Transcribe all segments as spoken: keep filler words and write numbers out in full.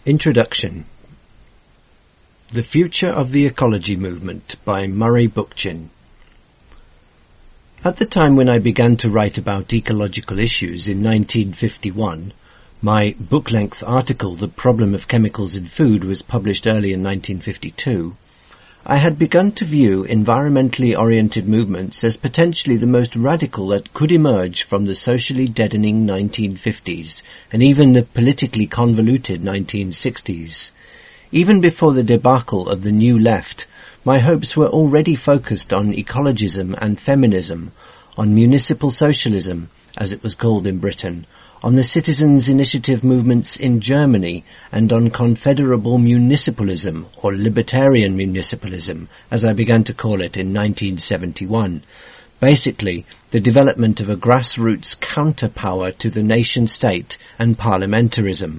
Introduction. The Future of the Ecology Movement by Murray Bookchin. At the time when I began to write about ecological issues in nineteen fifty-one, my book-length article, The Problem of Chemicals in Food, was published early in nineteen fifty-two, I had begun to view environmentally oriented movements as potentially the most radical that could emerge from the socially deadening nineteen fifties and even the politically convoluted nineteen sixties. Even before the debacle of the New Left, my hopes were already focused on ecologism and feminism, on municipal socialism, as it was called in Britain, on the citizens' initiative movements in Germany, and on confederable municipalism, or libertarian municipalism, as I began to call it in nineteen seventy-one. Basically, the development of a grassroots counterpower to the nation-state and parliamentarism.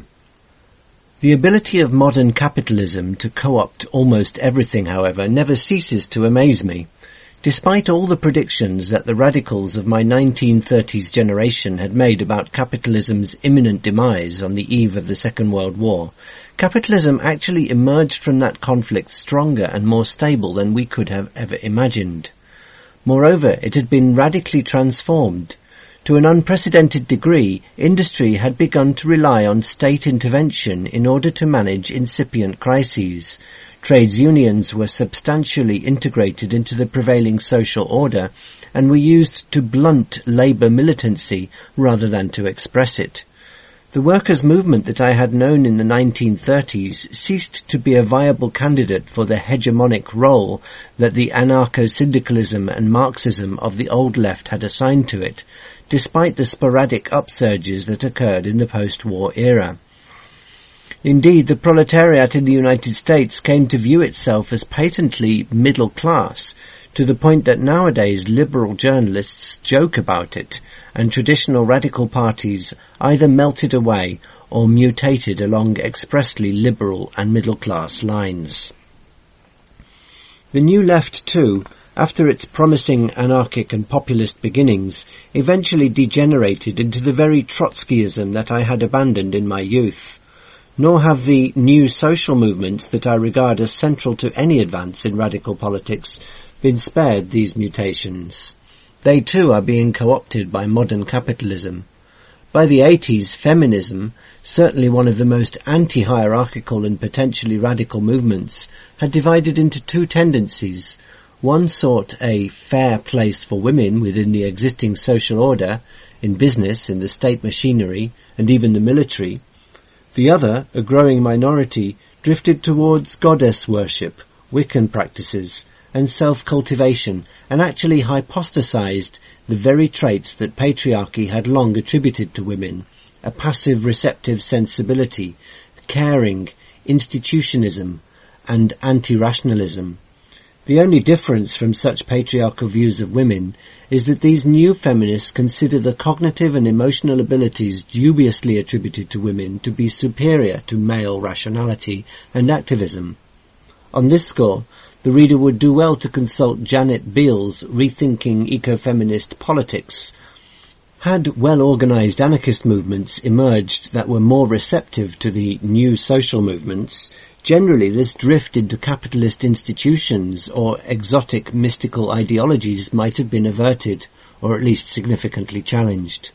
The ability of modern capitalism to co-opt almost everything, however, never ceases to amaze me. Despite all the predictions that the radicals of my nineteen thirties generation had made about capitalism's imminent demise on the eve of the Second World War, capitalism actually emerged from that conflict stronger and more stable than we could have ever imagined. Moreover, it had been radically transformed. To an unprecedented degree, industry had begun to rely on state intervention in order to manage incipient crises. Trades unions were substantially integrated into the prevailing social order and were used to blunt labour militancy rather than to express it. The workers' movement that I had known in the nineteen thirties ceased to be a viable candidate for the hegemonic role that the anarcho-syndicalism and Marxism of the old left had assigned to it, despite the sporadic upsurges that occurred in the post-war era. Indeed, the proletariat in the United States came to view itself as patently middle class, to the point that nowadays liberal journalists joke about it, and traditional radical parties either melted away or mutated along expressly liberal and middle-class lines. The New Left, too, after its promising anarchic and populist beginnings, eventually degenerated into the very Trotskyism that I had abandoned in my youth. Nor have the new social movements that I regard as central to any advance in radical politics been spared these mutations. They too are being co-opted by modern capitalism. By the eighties, feminism, certainly one of the most anti-hierarchical and potentially radical movements, had divided into two tendencies. One sought a fair place for women within the existing social order, in business, in the state machinery, and even the military. The other, a growing minority, drifted towards goddess worship, Wiccan practices, and self-cultivation, and actually hypostasized the very traits that patriarchy had long attributed to women: a passive receptive sensibility, caring, institutionism, and anti-rationalism. The only difference from such patriarchal views of women is that these new feminists consider the cognitive and emotional abilities dubiously attributed to women to be superior to male rationality and activism. On this score, the reader would do well to consult Janet Beal's Rethinking Ecofeminist Politics. Had well-organized anarchist movements emerged that were more receptive to the new social movements, generally this drift into capitalist institutions or exotic mystical ideologies might have been averted, or at least significantly challenged.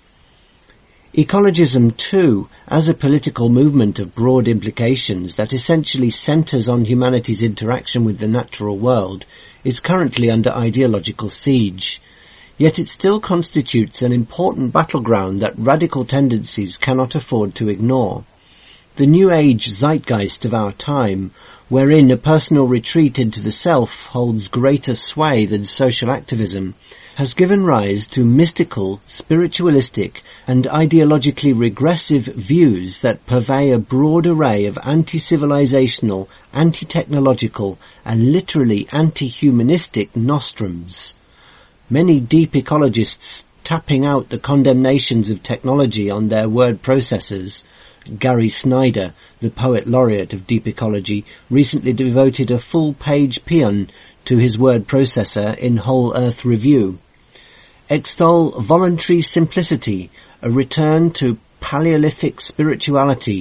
Ecologism, too, as a political movement of broad implications that essentially centres on humanity's interaction with the natural world, is currently under ideological siege. Yet it still constitutes an important battleground that radical tendencies cannot afford to ignore. The New Age zeitgeist of our time, wherein a personal retreat into the self holds greater sway than social activism, has given rise to mystical, spiritualistic, and ideologically regressive views that purvey a broad array of anti-civilizational, anti-technological, and literally anti-humanistic nostrums. Many deep ecologists tapping out the condemnations of technology on their word processors. Gary Snyder, the poet laureate of deep ecology, recently devoted a full-page paean to his word processor in Whole Earth Review. Extol voluntary simplicity, a return to Paleolithic spirituality,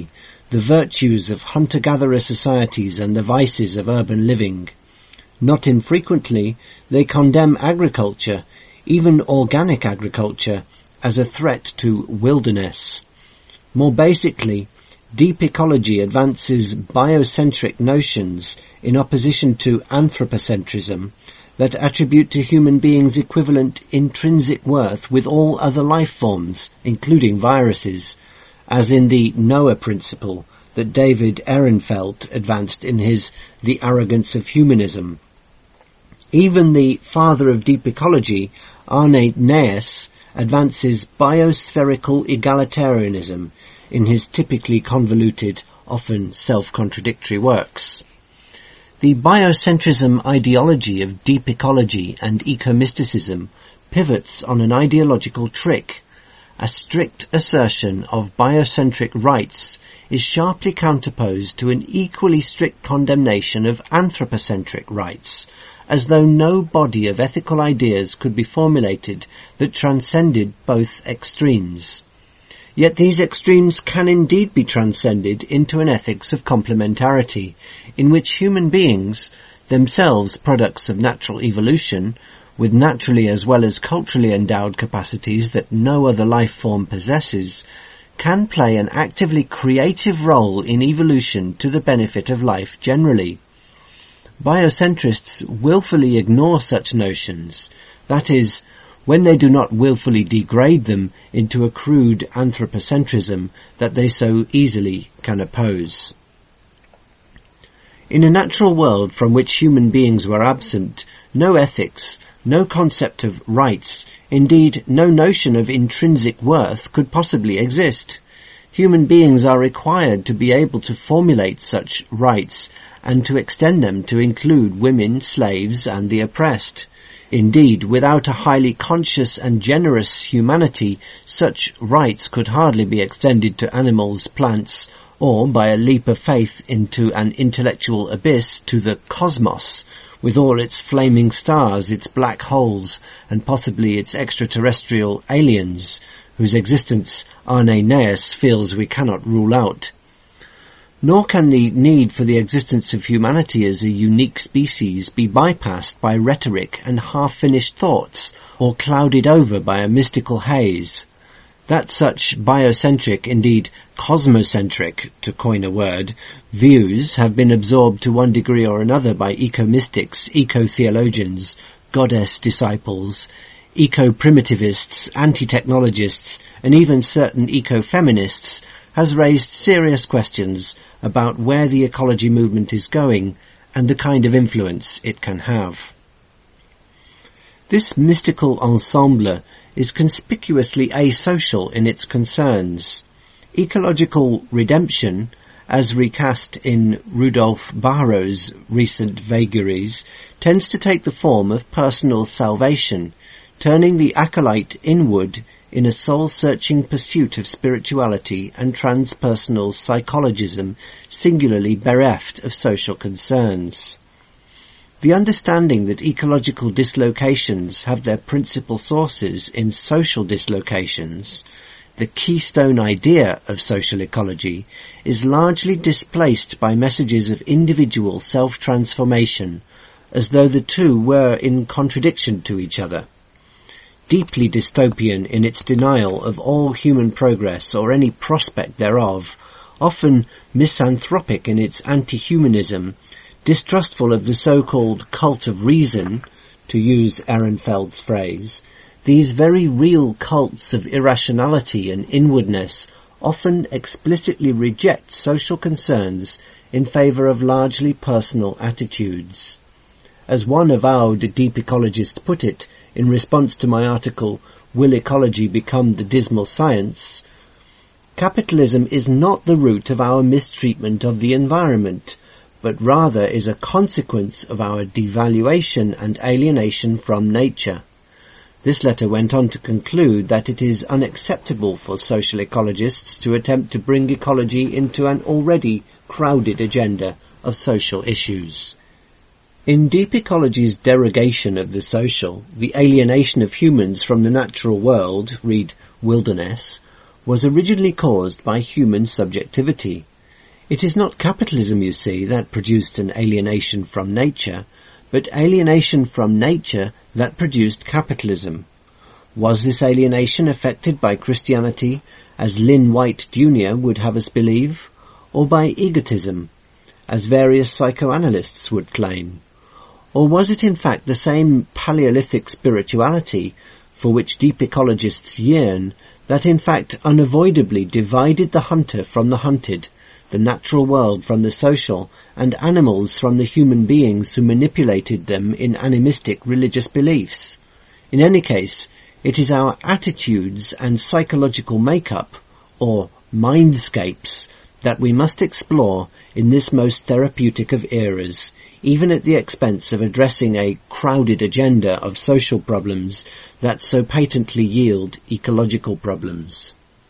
the virtues of hunter-gatherer societies and the vices of urban living. Not infrequently, they condemn agriculture, even organic agriculture, as a threat to wilderness. More basically, deep ecology advances biocentric notions in opposition to anthropocentrism that attribute to human beings equivalent intrinsic worth with all other life forms, including viruses, as in the Noah principle that David Ehrenfeld advanced in his The Arrogance of Humanism. Even the father of deep ecology, Arne Naess, advances biospherical egalitarianism in his typically convoluted, often self-contradictory works. The biocentrism ideology of deep ecology and ecomysticism pivots on an ideological trick. A strict assertion of biocentric rights is sharply counterposed to an equally strict condemnation of anthropocentric rights, as though no body of ethical ideas could be formulated that transcended both extremes. Yet these extremes can indeed be transcended into an ethics of complementarity, in which human beings, themselves products of natural evolution, with naturally as well as culturally endowed capacities that no other life form possesses, can play an actively creative role in evolution to the benefit of life generally. Biocentrists willfully ignore such notions, that is, when they do not willfully degrade them into a crude anthropocentrism that they so easily can oppose. In a natural world from which human beings were absent, no ethics, no concept of rights, indeed no notion of intrinsic worth could possibly exist. Human beings are required to be able to formulate such rights and to extend them to include women, slaves, and the oppressed. Indeed, without a highly conscious and generous humanity, such rights could hardly be extended to animals, plants, or, by a leap of faith into an intellectual abyss, to the cosmos, with all its flaming stars, its black holes, and possibly its extraterrestrial aliens, whose existence Arne Naess feels we cannot rule out. Nor can the need for the existence of humanity as a unique species be bypassed by rhetoric and half-finished thoughts, or clouded over by a mystical haze. That such biocentric, indeed cosmocentric, to coin a word, views have been absorbed to one degree or another by eco-mystics, eco-theologians, goddess disciples, eco-primitivists, anti-technologists, and even certain eco-feminists, has raised serious questions about where the ecology movement is going and the kind of influence it can have. This mystical ensemble is conspicuously asocial in its concerns. Ecological redemption, as recast in Rudolf Bahro's recent vagaries, tends to take the form of personal salvation, turning the acolyte inward in a soul-searching pursuit of spirituality and transpersonal psychologism, singularly bereft of social concerns. The understanding that ecological dislocations have their principal sources in social dislocations, the keystone idea of social ecology, is largely displaced by messages of individual self-transformation, as though the two were in contradiction to each other. Deeply dystopian in its denial of all human progress or any prospect thereof, often misanthropic in its anti-humanism, distrustful of the so-called cult of reason, to use Ehrenfeld's phrase, these very real cults of irrationality and inwardness often explicitly reject social concerns in favour of largely personal attitudes. As one avowed deep ecologist put it, in response to my article, Will Ecology Become the Dismal Science? Capitalism is not the root of our mistreatment of the environment, but rather is a consequence of our devaluation and alienation from nature. This letter went on to conclude that it is unacceptable for social ecologists to attempt to bring ecology into an already crowded agenda of social issues. In deep ecology's derogation of the social, the alienation of humans from the natural world, read wilderness, was originally caused by human subjectivity. It is not capitalism, you see, that produced an alienation from nature, but alienation from nature that produced capitalism. Was this alienation affected by Christianity, as Lynn White Junior would have us believe, or by egotism, as various psychoanalysts would claim? Or was it in fact the same Paleolithic spirituality for which deep ecologists yearn that in fact unavoidably divided the hunter from the hunted, the natural world from the social, and animals from the human beings who manipulated them in animistic religious beliefs? In any case, it is our attitudes and psychological makeup, or mindscapes, that we must explore in this most therapeutic of eras, even at the expense of addressing a crowded agenda of social problems that so patently yield ecological problems.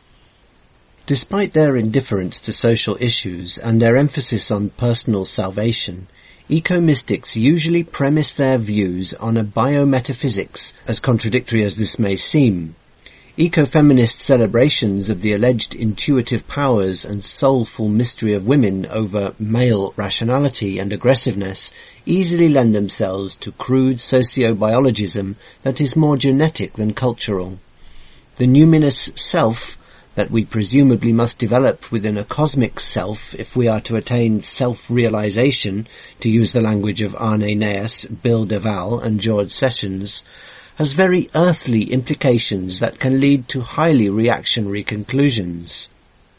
Despite their indifference to social issues and their emphasis on personal salvation, eco-mystics usually premise their views on a biometaphysics, as contradictory as this may seem. Ecofeminist celebrations of the alleged intuitive powers and soulful mystery of women over male rationality and aggressiveness easily lend themselves to crude sociobiologism that is more genetic than cultural. The numinous self that we presumably must develop within a cosmic self if we are to attain self-realization, to use the language of Arne Naess, Bill Deval and George Sessions, has very earthly implications that can lead to highly reactionary conclusions.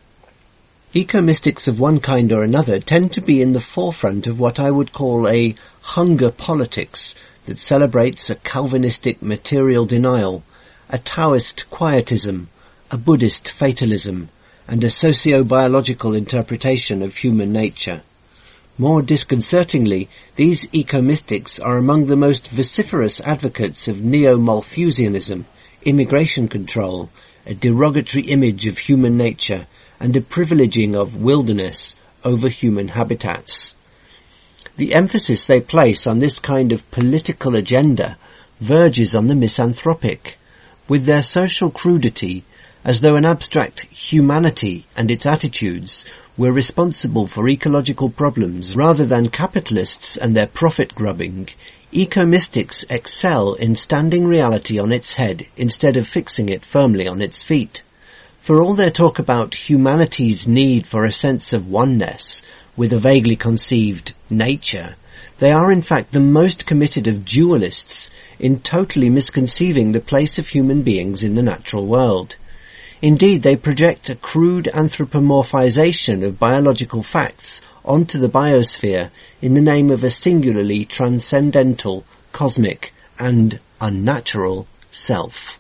Eco-mystics of one kind or another tend to be in the forefront of what I would call a hunger politics that celebrates a Calvinistic material denial, a Taoist quietism, a Buddhist fatalism, and a socio-biological interpretation of human nature. More disconcertingly, these eco-mystics are among the most vociferous advocates of neo-Malthusianism, immigration control, a derogatory image of human nature, and a privileging of wilderness over human habitats. The emphasis they place on this kind of political agenda verges on the misanthropic, with their social crudity, as though an abstract humanity and its attitudes were responsible for ecological problems rather than capitalists and their profit-grubbing. Eco-mystics excel in standing reality on its head instead of fixing it firmly on its feet. For all their talk about humanity's need for a sense of oneness with a vaguely conceived nature, they are in fact the most committed of dualists in totally misconceiving the place of human beings in the natural world. Indeed, they project a crude anthropomorphization of biological facts onto the biosphere in the name of a singularly transcendental, cosmic, and unnatural self.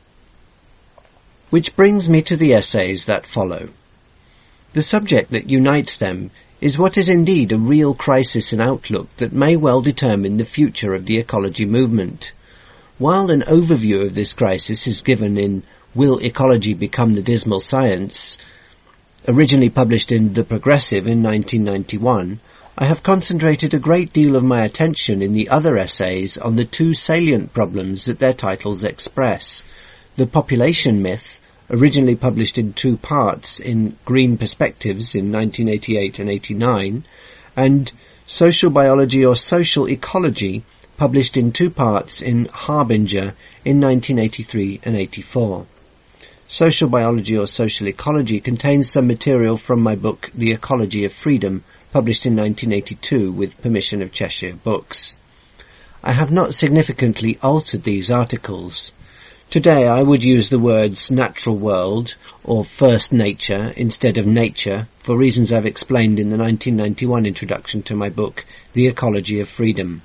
Which brings me to the essays that follow. The subject that unites them is what is indeed a real crisis in outlook that may well determine the future of the ecology movement. While an overview of this crisis is given in Will Ecology Become the Dismal Science, originally published in The Progressive in nineteen ninety-one, I have concentrated a great deal of my attention in the other essays on the two salient problems that their titles express: the population myth, originally published in two parts in Green Perspectives in nineteen eighty-eight and eighty-nine, and social biology or social ecology, published in two parts in Harbinger in nineteen eighty-three and eighty-four. Social biology or social ecology contains some material from my book The Ecology of Freedom, published in nineteen eighty-two with permission of Cheshire Books. I have not significantly altered these articles. Today I would use the words natural world or first nature instead of nature for reasons I've explained in the nineteen ninety-one introduction to my book The Ecology of Freedom.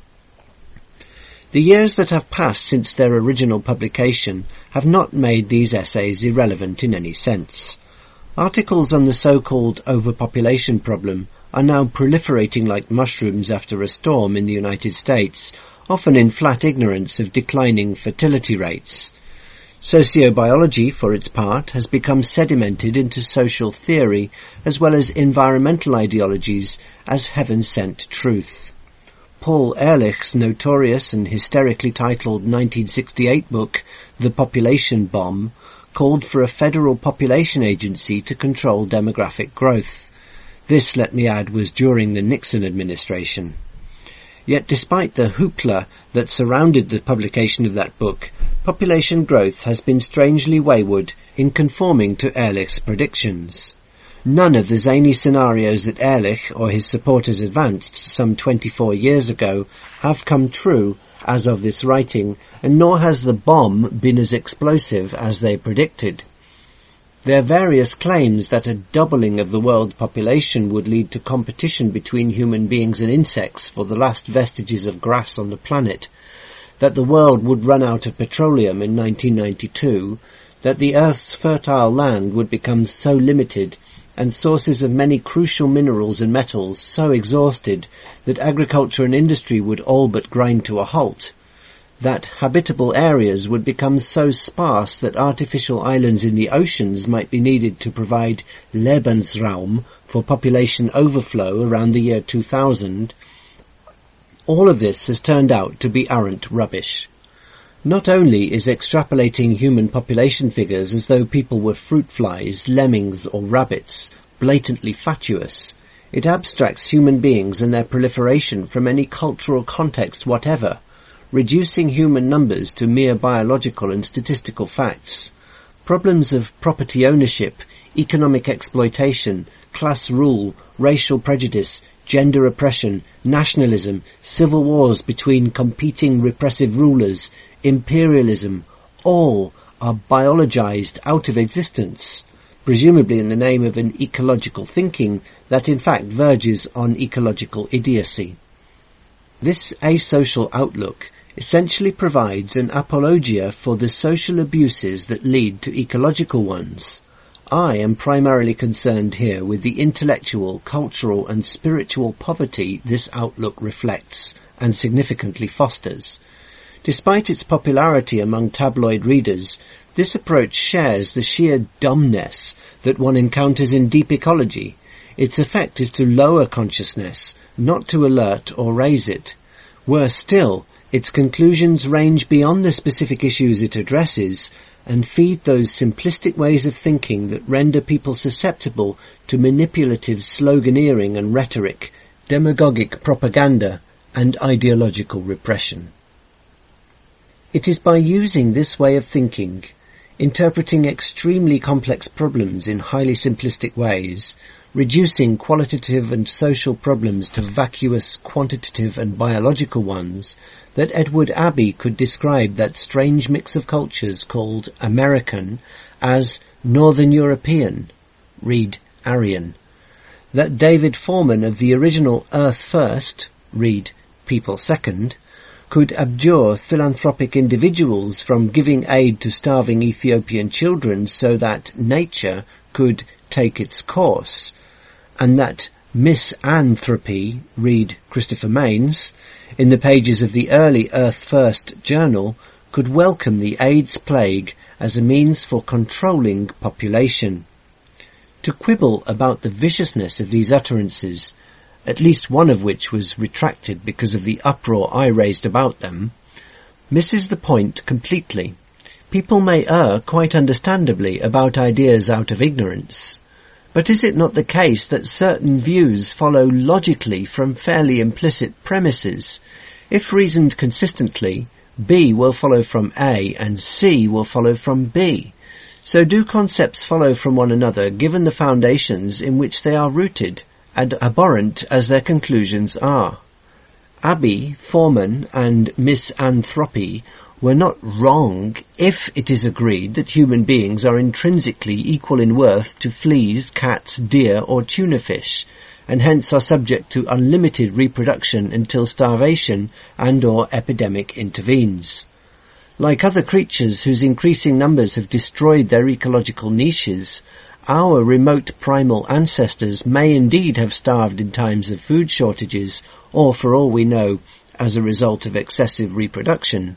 The years that have passed since their original publication have not made these essays irrelevant in any sense. Articles on the so-called overpopulation problem are now proliferating like mushrooms after a storm in the United States, often in flat ignorance of declining fertility rates. Sociobiology, for its part, has become sedimented into social theory as well as environmental ideologies as heaven-sent truth. Paul Ehrlich's notorious and hysterically titled nineteen sixty-eight book, The Population Bomb, called for a federal population agency to control demographic growth. This, let me add, was during the Nixon administration. Yet despite the hoopla that surrounded the publication of that book, population growth has been strangely wayward in conforming to Ehrlich's predictions. None of the zany scenarios that Ehrlich or his supporters advanced some twenty-four years ago have come true as of this writing, and nor has the bomb been as explosive as they predicted. Their various claims that a doubling of the world population would lead to competition between human beings and insects for the last vestiges of grass on the planet, that the world would run out of petroleum in nineteen ninety-two, that the Earth's fertile land would become so limited and sources of many crucial minerals and metals so exhausted that agriculture and industry would all but grind to a halt, that habitable areas would become so sparse that artificial islands in the oceans might be needed to provide Lebensraum for population overflow around the year two thousand, all of this has turned out to be arrant rubbish. Not only is extrapolating human population figures as though people were fruit flies, lemmings or rabbits blatantly fatuous, it abstracts human beings and their proliferation from any cultural context whatever, reducing human numbers to mere biological and statistical facts. Problems of property ownership, economic exploitation, class rule, racial prejudice, gender oppression, nationalism, civil wars between competing repressive rulers, imperialism, all are biologized out of existence, presumably in the name of an ecological thinking that in fact verges on ecological idiocy. This asocial outlook essentially provides an apologia for the social abuses that lead to ecological ones. I am primarily concerned here with the intellectual, cultural and spiritual poverty this outlook reflects and significantly fosters. Despite its popularity among tabloid readers, this approach shares the sheer dumbness that one encounters in deep ecology. Its effect is to lower consciousness, not to alert or raise it. Worse still, its conclusions range beyond the specific issues it addresses and feed those simplistic ways of thinking that render people susceptible to manipulative sloganeering and rhetoric, demagogic propaganda, and ideological repression. It is by using this way of thinking, interpreting extremely complex problems in highly simplistic ways, reducing qualitative and social problems to vacuous quantitative and biological ones, that Edward Abbey could describe that strange mix of cultures called American as Northern European, read Aryan, that David Foreman of the original Earth First, read People Second, could abjure philanthropic individuals from giving aid to starving Ethiopian children so that nature could take its course, and that misanthropy, read Christopher Maines, in the pages of the early Earth First journal, could welcome the AIDS plague as a means for controlling population. To quibble about the viciousness of these utterances, at least one of which was retracted because of the uproar I raised about them, misses the point completely. People may err quite understandably about ideas out of ignorance, but is it not the case that certain views follow logically from fairly implicit premises? If reasoned consistently, B will follow from A and C will follow from B. So do concepts follow from one another given the foundations in which they are rooted, and abhorrent as their conclusions are? Abbey, Foreman, and misanthropy were not wrong if it is agreed that human beings are intrinsically equal in worth to fleas, cats, deer, or tuna fish, and hence are subject to unlimited reproduction until starvation and or epidemic intervenes. Like other creatures whose increasing numbers have destroyed their ecological niches, our remote primal ancestors may indeed have starved in times of food shortages, or for all we know, as a result of excessive reproduction.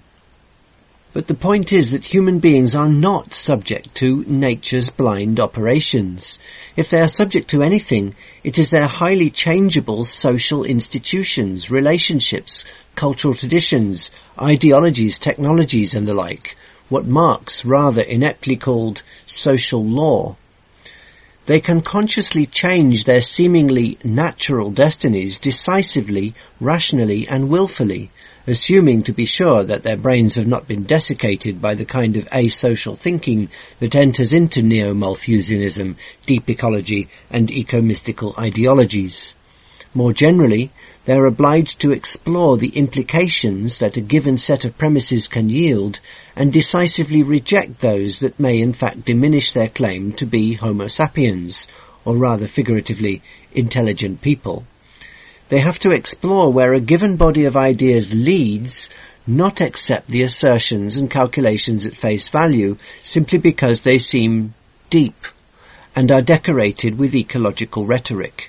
But the point is that human beings are not subject to nature's blind operations. If they are subject to anything, it is their highly changeable social institutions, relationships, cultural traditions, ideologies, technologies and the like, what Marx rather ineptly called social law. They can consciously change their seemingly natural destinies decisively, rationally and willfully, assuming to be sure that their brains have not been desiccated by the kind of asocial thinking that enters into neo-Malthusianism, deep ecology and eco-mystical ideologies. More generally, they are obliged to explore the implications that a given set of premises can yield and decisively reject those that may in fact diminish their claim to be Homo sapiens, or rather figuratively, intelligent people. They have to explore where a given body of ideas leads, not accept the assertions and calculations at face value simply because they seem deep and are decorated with ecological rhetoric.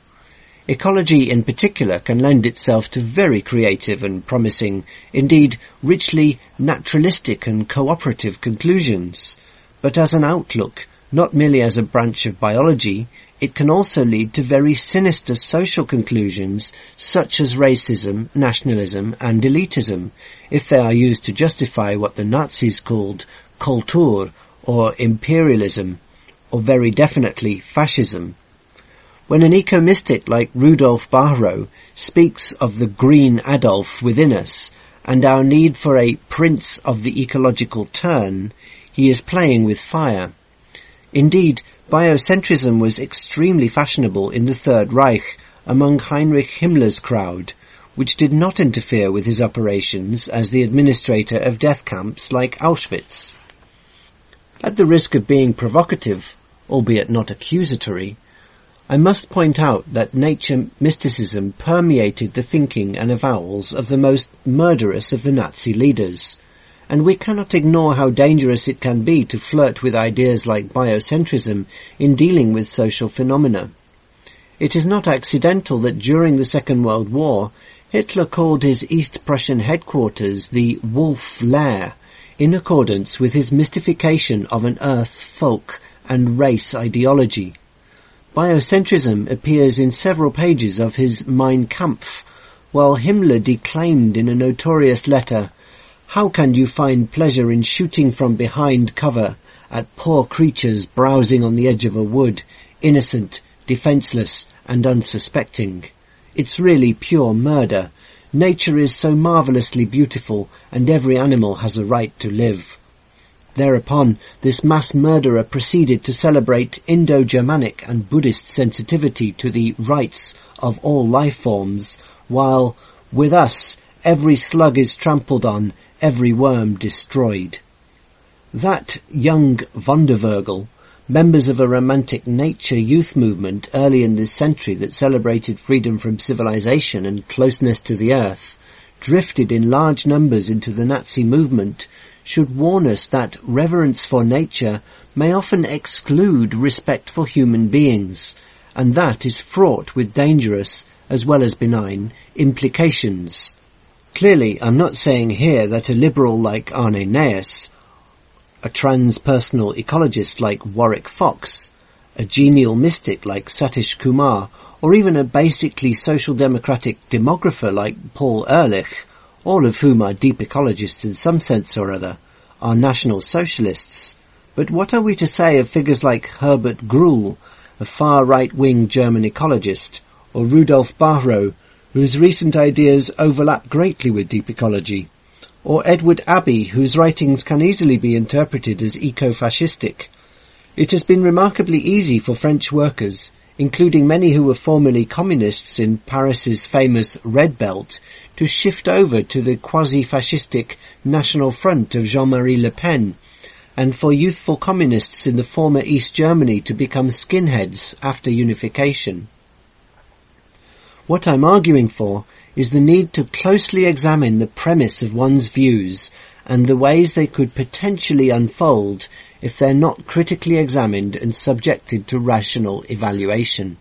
Ecology in particular can lend itself to very creative and promising, indeed richly naturalistic and cooperative conclusions, but as an outlook, not merely as a branch of biology, it can also lead to very sinister social conclusions such as racism, nationalism and elitism, if they are used to justify what the Nazis called Kultur or imperialism, or very definitely fascism. When an eco-mystic like Rudolf Bahro speaks of the green Adolf within us and our need for a prince of the ecological turn, he is playing with fire. Indeed, biocentrism was extremely fashionable in the Third Reich among Heinrich Himmler's crowd, which did not interfere with his operations as the administrator of death camps like Auschwitz. At the risk of being provocative, albeit not accusatory, I must point out that nature mysticism permeated the thinking and avowals of the most murderous of the Nazi leaders, and we cannot ignore how dangerous it can be to flirt with ideas like biocentrism in dealing with social phenomena. It is not accidental that during the Second World War, Hitler called his East Prussian headquarters the Wolf Lair, in accordance with his mystification of an earth, folk and race ideology. Biocentrism appears in several pages of his Mein Kampf, while Himmler declaimed in a notorious letter, "How can you find pleasure in shooting from behind cover at poor creatures browsing on the edge of a wood, innocent, defenceless and unsuspecting? It's really pure murder. Nature is so marvellously beautiful and every animal has a right to live." Thereupon, this mass murderer proceeded to celebrate Indo-Germanic and Buddhist sensitivity to the rights of all life forms, while, with us, every slug is trampled on, every worm destroyed. That young Vondervogel, members of a romantic nature youth movement early in this century that celebrated freedom from civilization and closeness to the earth, drifted in large numbers into the Nazi movement, should warn us that reverence for nature may often exclude respect for human beings, and that is fraught with dangerous, as well as benign, implications. Clearly, I'm not saying here that a liberal like Arne Naess, a transpersonal ecologist like Warwick Fox, a genial mystic like Satish Kumar, or even a basically social democratic demographer like Paul Ehrlich, all of whom are deep ecologists in some sense or other, are National Socialists. But what are we to say of figures like Herbert Gruhl, a far right-wing German ecologist, or Rudolf Bahro, whose recent ideas overlap greatly with deep ecology, or Edward Abbey, whose writings can easily be interpreted as eco-fascistic? It has been remarkably easy for French workers, including many who were formerly communists in Paris's famous Red Belt, to shift over to the quasi-fascistic National Front of Jean-Marie Le Pen, and for youthful communists in the former East Germany to become skinheads after unification. What I'm arguing for is the need to closely examine the premise of one's views and the ways they could potentially unfold if they're not critically examined and subjected to rational evaluation.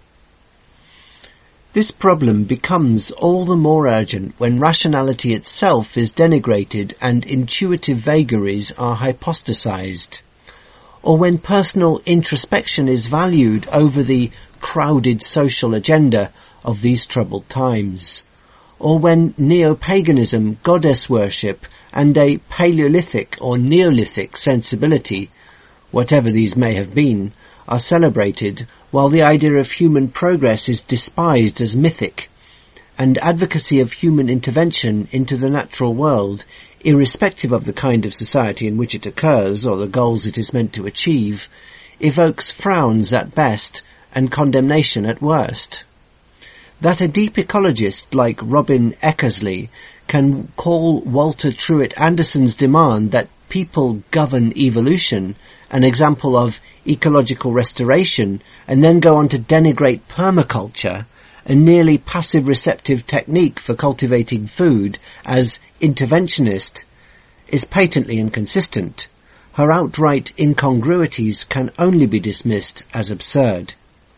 This problem becomes all the more urgent when rationality itself is denigrated and intuitive vagaries are hypostasized, or when personal introspection is valued over the crowded social agenda of these troubled times, or when neo-paganism, goddess worship, and a Paleolithic or Neolithic sensibility, whatever these may have been, are celebrated, while the idea of human progress is despised as mythic, and advocacy of human intervention into the natural world, irrespective of the kind of society in which it occurs or the goals it is meant to achieve, evokes frowns at best and condemnation at worst. That a deep ecologist like Robin Eckersley can call Walter Truett Anderson's demand that people govern evolution an example of ecological restoration, and then go on to denigrate permaculture, a nearly passive receptive technique for cultivating food, as interventionist, is patently inconsistent. Her outright incongruities can only be dismissed as absurd.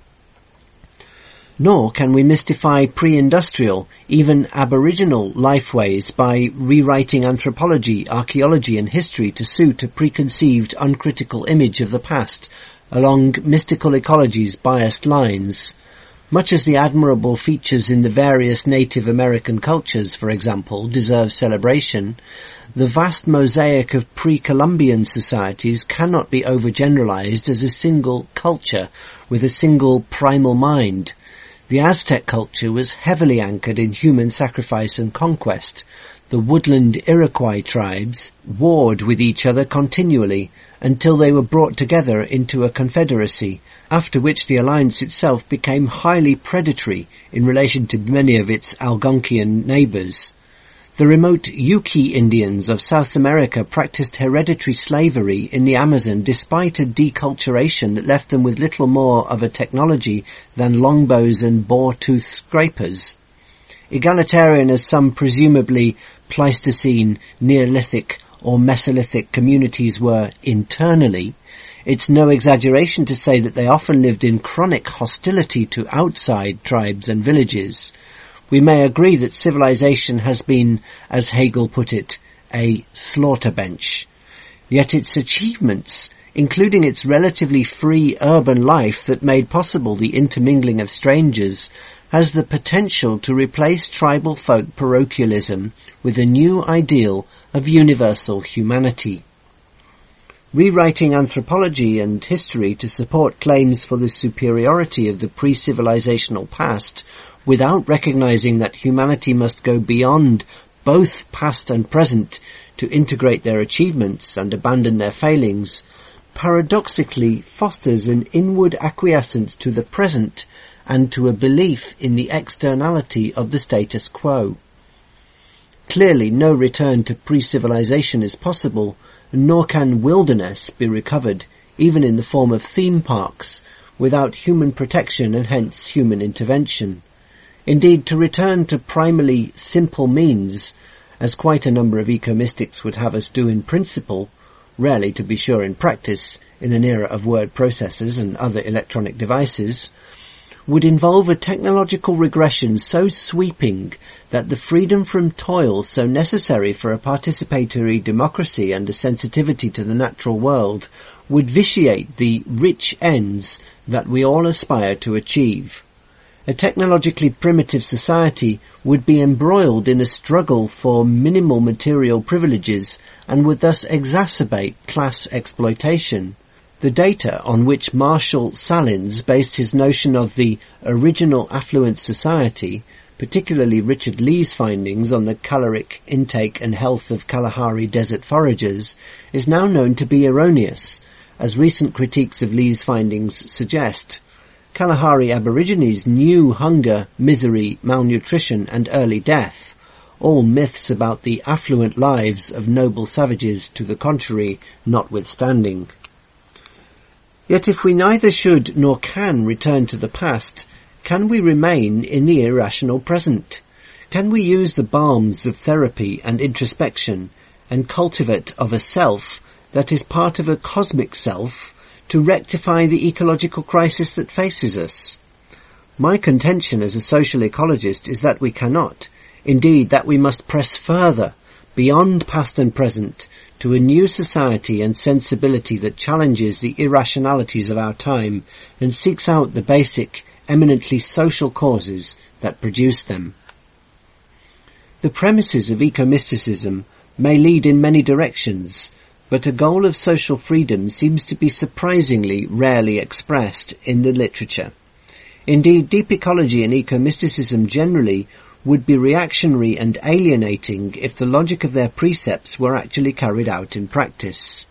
Nor can we mystify pre-industrial, even aboriginal lifeways by rewriting anthropology, archaeology and history to suit a preconceived, uncritical image of the past along mystical ecology's biased lines. Much as the admirable features in the various Native American cultures, for example, deserve celebration, the vast mosaic of pre-Columbian societies cannot be overgeneralized as a single culture with a single primal mind. The Aztec culture was heavily anchored in human sacrifice and conquest. The woodland Iroquois tribes warred with each other continually until they were brought together into a confederacy, after which the alliance itself became highly predatory in relation to many of its Algonquian neighbours. The remote Yuki Indians of South America practiced hereditary slavery in the Amazon despite a deculturation that left them with little more of a technology than longbows and boar-tooth scrapers. Egalitarian as some presumably Pleistocene, Neolithic or Mesolithic communities were internally, it's no exaggeration to say that they often lived in chronic hostility to outside tribes and villages. We may agree that civilization has been, as Hegel put it, a slaughter bench. Yet its achievements, including its relatively free urban life that made possible the intermingling of strangers, has the potential to replace tribal folk parochialism with a new ideal of universal humanity. Rewriting anthropology and history to support claims for the superiority of the pre-civilizational past without recognizing that humanity must go beyond both past and present to integrate their achievements and abandon their failings, paradoxically fosters an inward acquiescence to the present and to a belief in the externality of the status quo. Clearly no return to pre-civilization is possible, nor can wilderness be recovered, even in the form of theme parks, without human protection and hence human intervention. Indeed, to return to primally simple means, as quite a number of eco-mystics would have us do in principle, rarely to be sure in practice, in an era of word processors and other electronic devices, would involve a technological regression so sweeping that the freedom from toil so necessary for a participatory democracy and a sensitivity to the natural world would vitiate the rich ends that we all aspire to achieve. A technologically primitive society would be embroiled in a struggle for minimal material privileges and would thus exacerbate class exploitation. The data on which Marshall Salins based his notion of the original affluent society, particularly Richard Lee's findings on the caloric intake and health of Kalahari desert foragers, is now known to be erroneous, as recent critiques of Lee's findings suggest. Kalahari Aborigines knew hunger, misery, malnutrition and early death, all myths about the affluent lives of noble savages to the contrary notwithstanding. Yet if we neither should nor can return to the past, can we remain in the irrational present? Can we use the balms of therapy and introspection and cultivate of a self that is part of a cosmic self to rectify the ecological crisis that faces us? My contention as a social ecologist is that we cannot, indeed that we must press further, beyond past and present, to a new society and sensibility that challenges the irrationalities of our time and seeks out the basic, eminently social causes that produce them. The premises of eco-mysticism may lead in many directions, but a goal of social freedom seems to be surprisingly rarely expressed in the literature. Indeed, deep ecology and ecomysticism generally would be reactionary and alienating if the logic of their precepts were actually carried out in practice.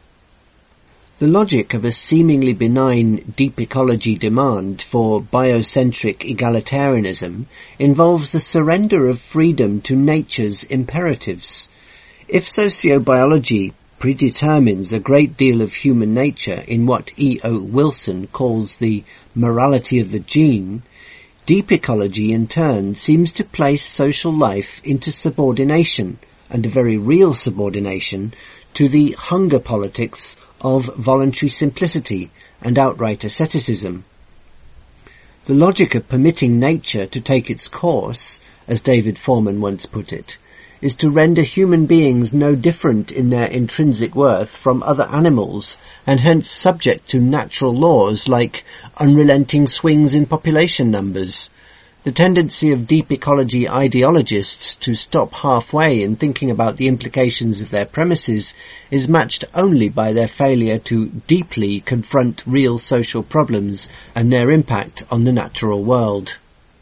The logic of a seemingly benign deep ecology demand for biocentric egalitarianism involves the surrender of freedom to nature's imperatives. If sociobiology predetermines a great deal of human nature in what E O Wilson calls the morality of the gene, deep ecology in turn seems to place social life into subordination, and a very real subordination, to the hunger politics of voluntary simplicity and outright asceticism. The logic of permitting nature to take its course, as David Forman once put it, is to render human beings no different in their intrinsic worth from other animals, and hence subject to natural laws like unrelenting swings in population numbers. The tendency of deep ecology ideologists to stop halfway in thinking about the implications of their premises is matched only by their failure to deeply confront real social problems and their impact on the natural world.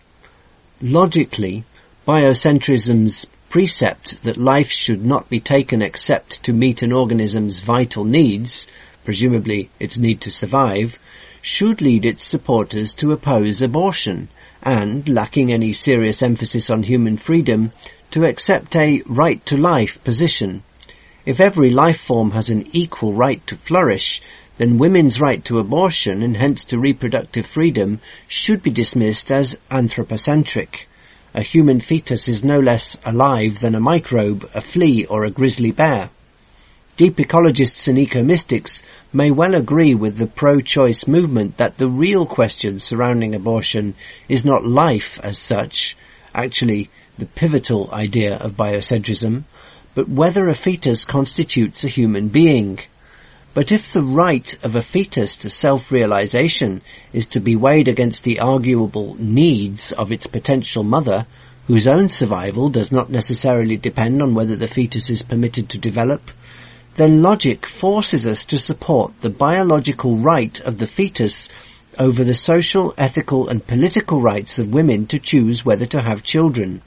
Logically, biocentrism's precept that life should not be taken except to meet an organism's vital needs, presumably its need to survive, should lead its supporters to oppose abortion, and, lacking any serious emphasis on human freedom, to accept a right-to-life position. If every life form has an equal right to flourish, then women's right to abortion, and hence to reproductive freedom, should be dismissed as anthropocentric. A human fetus is no less alive than a microbe, a flea, or a grizzly bear. Deep ecologists and ecomystics may well agree with the pro-choice movement that the real question surrounding abortion is not life as such, actually the pivotal idea of biocentrism, but whether a fetus constitutes a human being. But if the right of a fetus to self-realization is to be weighed against the arguable needs of its potential mother, whose own survival does not necessarily depend on whether the fetus is permitted to develop, then logic forces us to support the biological right of the fetus over the social, ethical and political rights of women to choose whether to have children.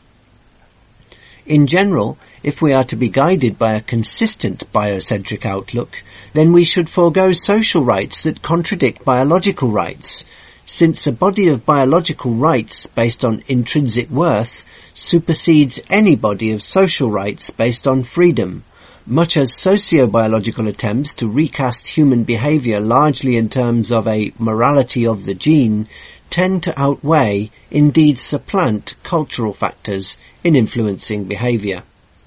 In general, if we are to be guided by a consistent biocentric outlook, then we should forego social rights that contradict biological rights, since a body of biological rights based on intrinsic worth supersedes any body of social rights based on freedom, much as socio-biological attempts to recast human behaviour largely in terms of a morality of the gene tend to outweigh, indeed supplant, cultural factors in influencing behaviour.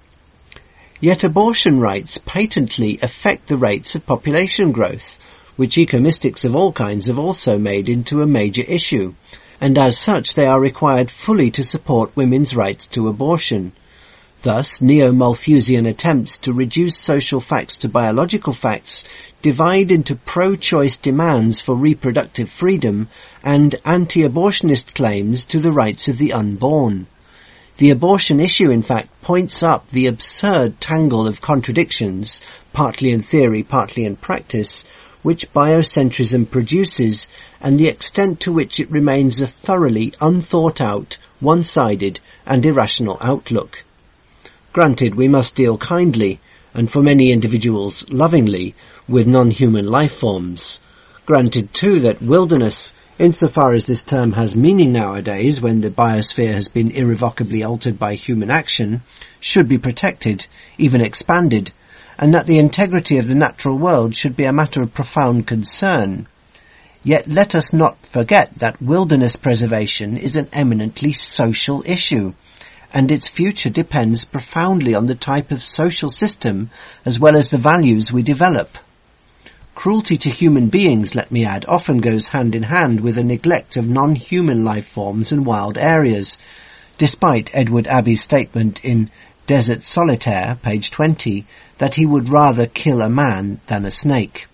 Yet abortion rights patently affect the rates of population growth, which ecomystics of all kinds have also made into a major issue, and as such they are required fully to support women's rights to abortion. Thus, neo-Malthusian attempts to reduce social facts to biological facts divide into pro-choice demands for reproductive freedom and anti-abortionist claims to the rights of the unborn. The abortion issue, in fact, points up the absurd tangle of contradictions, partly in theory, partly in practice, which biocentrism produces, and the extent to which it remains a thoroughly unthought-out, one-sided and irrational outlook. Granted, we must deal kindly, and for many individuals lovingly, with non-human life forms. Granted, too, that wilderness, insofar as this term has meaning nowadays when the biosphere has been irrevocably altered by human action, should be protected, even expanded, and that the integrity of the natural world should be a matter of profound concern. Yet let us not forget that wilderness preservation is an eminently social issue, and its future depends profoundly on the type of social system as well as the values we develop. Cruelty to human beings, let me add, often goes hand in hand with a neglect of non-human life forms and wild areas, despite Edward Abbey's statement in Desert Solitaire, page twenty, that he would rather kill a man than a snake.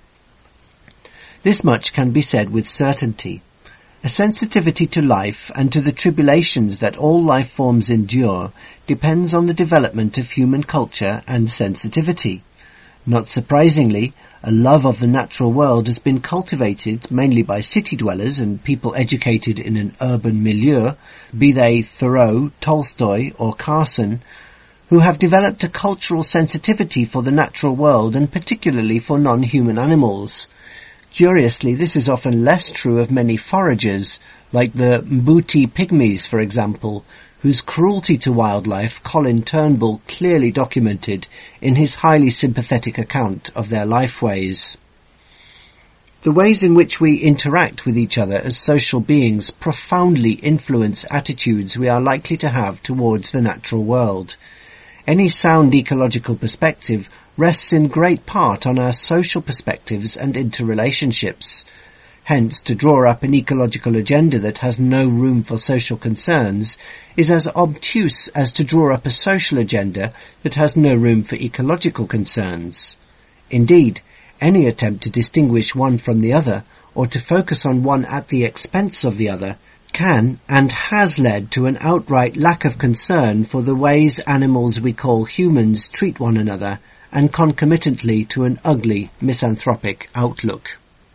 This much can be said with certainty. A sensitivity to life and to the tribulations that all life forms endure depends on the development of human culture and sensitivity. Not surprisingly, a love of the natural world has been cultivated mainly by city dwellers and people educated in an urban milieu, be they Thoreau, Tolstoy or Carson, who have developed a cultural sensitivity for the natural world and particularly for non-human animals. Curiously, this is often less true of many foragers, like the Mbuti pygmies, for example, whose cruelty to wildlife Colin Turnbull clearly documented in his highly sympathetic account of their lifeways. The ways in which we interact with each other as social beings profoundly influence attitudes we are likely to have towards the natural world. Any sound ecological perspective rests in great part on our social perspectives and interrelationships. Hence, to draw up an ecological agenda that has no room for social concerns is as obtuse as to draw up a social agenda that has no room for ecological concerns. Indeed, any attempt to distinguish one from the other, or to focus on one at the expense of the other, can and has led to an outright lack of concern for the ways animals we call humans treat one another, and concomitantly to an ugly, misanthropic outlook.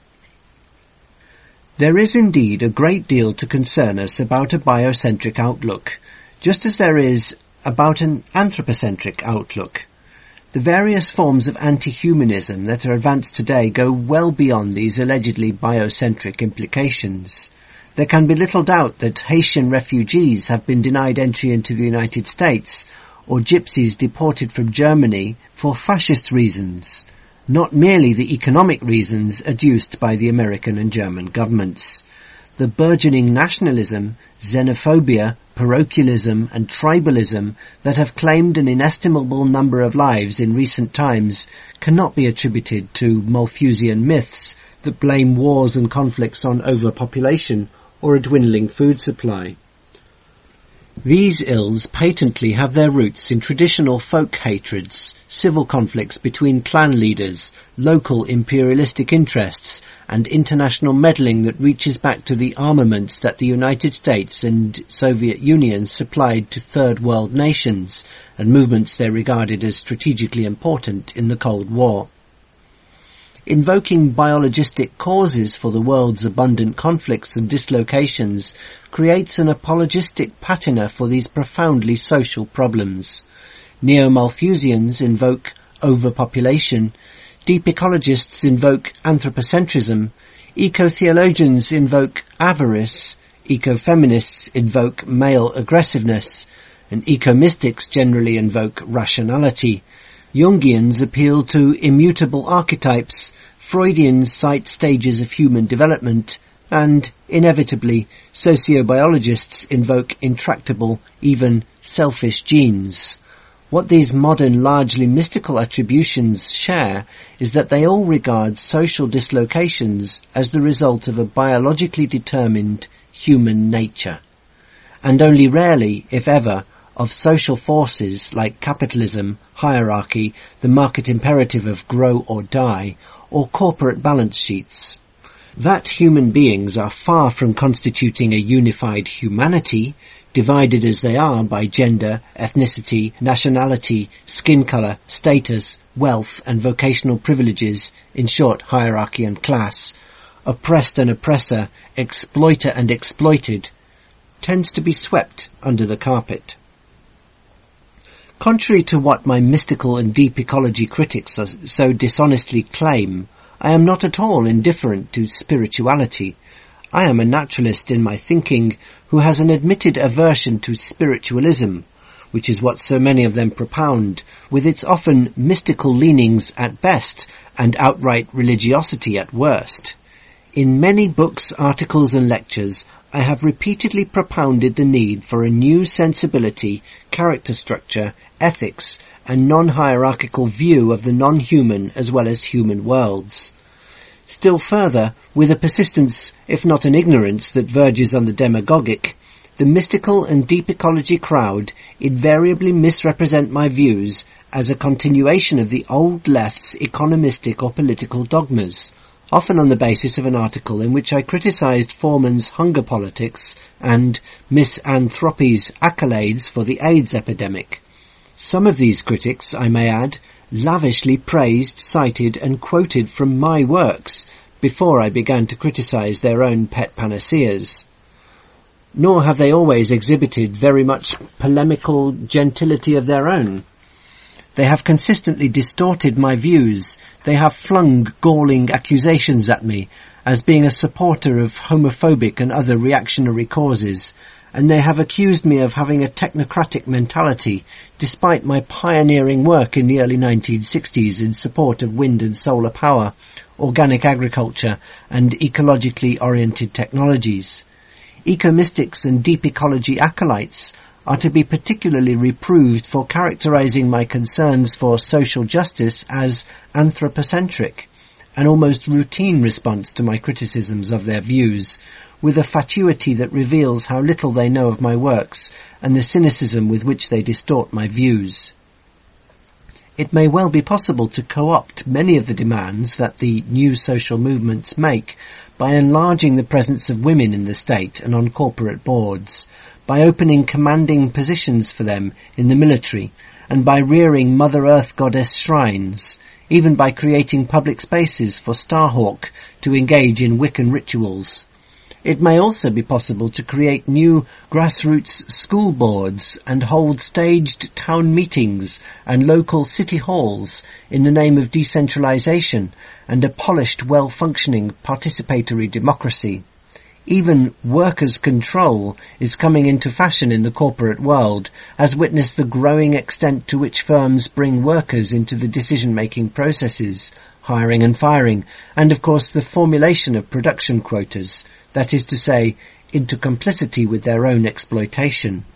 There is indeed a great deal to concern us about a biocentric outlook, just as there is about an anthropocentric outlook. The various forms of anti-humanism that are advanced today go well beyond these allegedly biocentric implications. There can be little doubt that Haitian refugees have been denied entry into the United States, or gypsies deported from Germany for fascist reasons, not merely the economic reasons adduced by the American and German governments. The burgeoning nationalism, xenophobia, parochialism and tribalism that have claimed an inestimable number of lives in recent times cannot be attributed to Malthusian myths that blame wars and conflicts on overpopulation or a dwindling food supply. These ills patently have their roots in traditional folk hatreds, civil conflicts between clan leaders, local imperialistic interests, and international meddling that reaches back to the armaments that the United States and Soviet Union supplied to third world nations, and movements they regarded as strategically important in the Cold War. Invoking biologistic causes for the world's abundant conflicts and dislocations creates an apologistic patina for these profoundly social problems. Neo-Malthusians invoke overpopulation, deep ecologists invoke anthropocentrism, eco-theologians invoke avarice, eco-feminists invoke male aggressiveness, and eco-mystics generally invoke rationality. Jungians appeal to immutable archetypes, Freudians cite stages of human development, and, inevitably, sociobiologists invoke intractable, even selfish genes. What these modern, largely mystical attributions share is that they all regard social dislocations as the result of a biologically determined human nature, and only rarely, if ever, of social forces like capitalism, hierarchy, the market imperative of grow or die, or corporate balance sheets. That human beings are far from constituting a unified humanity, divided as they are by gender, ethnicity, nationality, skin colour, status, wealth and vocational privileges, in short, hierarchy and class, oppressed and oppressor, exploiter and exploited, tends to be swept under the carpet. Contrary to what my mystical and deep ecology critics so dishonestly claim, I am not at all indifferent to spirituality. I am a naturalist in my thinking who has an admitted aversion to spiritualism, which is what so many of them propound, with its often mystical leanings at best and outright religiosity at worst. In many books, articles and lectures, I have repeatedly propounded the need for a new sensibility, character structure, ethics, and non-hierarchical view of the non-human as well as human worlds. Still further, with a persistence, if not an ignorance, that verges on the demagogic, the mystical and deep ecology crowd invariably misrepresent my views as a continuation of the old left's economistic or political dogmas, often on the basis of an article in which I criticised Foreman's hunger politics and misanthropy's accolades for the AIDS epidemic. Some of these critics, I may add, lavishly praised, cited and quoted from my works before I began to criticize their own pet panaceas. Nor have they always exhibited very much polemical gentility of their own. They have consistently distorted my views. They have flung galling accusations at me as being a supporter of homophobic and other reactionary causes, and they have accused me of having a technocratic mentality, despite my pioneering work in the early nineteen sixties in support of wind and solar power, organic agriculture, and ecologically oriented technologies. Ecomystics and deep ecology acolytes are to be particularly reproved for characterizing my concerns for social justice as anthropocentric, an almost routine response to my criticisms of their views, with a fatuity that reveals how little they know of my works and the cynicism with which they distort my views. It may well be possible to co-opt many of the demands that the new social movements make by enlarging the presence of women in the state and on corporate boards, by opening commanding positions for them in the military, and by rearing Mother Earth goddess shrines, even by creating public spaces for Starhawk to engage in Wiccan rituals. It may also be possible to create new grassroots school boards and hold staged town meetings and local city halls in the name of decentralization and a polished, well-functioning participatory democracy. Even workers' control is coming into fashion in the corporate world, as witness the growing extent to which firms bring workers into the decision-making processes, hiring and firing, and of course the formulation of production quotas, that is to say, into complicity with their own exploitation.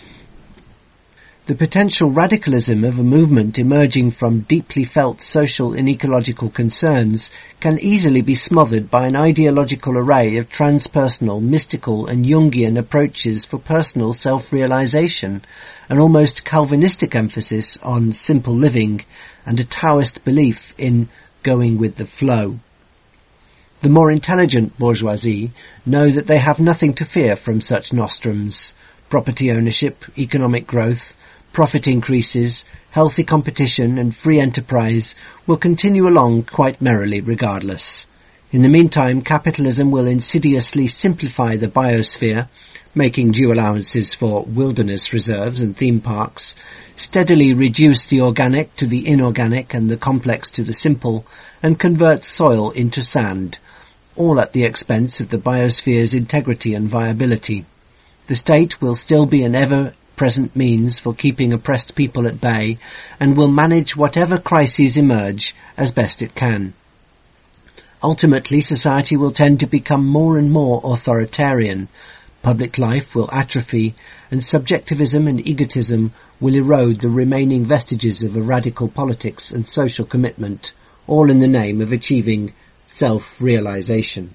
The potential radicalism of a movement emerging from deeply felt social and ecological concerns can easily be smothered by an ideological array of transpersonal, mystical and Jungian approaches for personal self-realization, an almost Calvinistic emphasis on simple living, and a Taoist belief in going with the flow. The more intelligent bourgeoisie know that they have nothing to fear from such nostrums. Property ownership, economic growth, profit increases, healthy competition and free enterprise will continue along quite merrily regardless. In the meantime, capitalism will insidiously simplify the biosphere, making due allowances for wilderness reserves and theme parks, steadily reduce the organic to the inorganic and the complex to the simple, and convert soil into sand, all at the expense of the biosphere's integrity and viability. The state will still be an ever-present means for keeping oppressed people at bay, and will manage whatever crises emerge as best it can. Ultimately, society will tend to become more and more authoritarian. Public life will atrophy, and subjectivism and egotism will erode the remaining vestiges of a radical politics and social commitment, all in the name of achieving self-realization.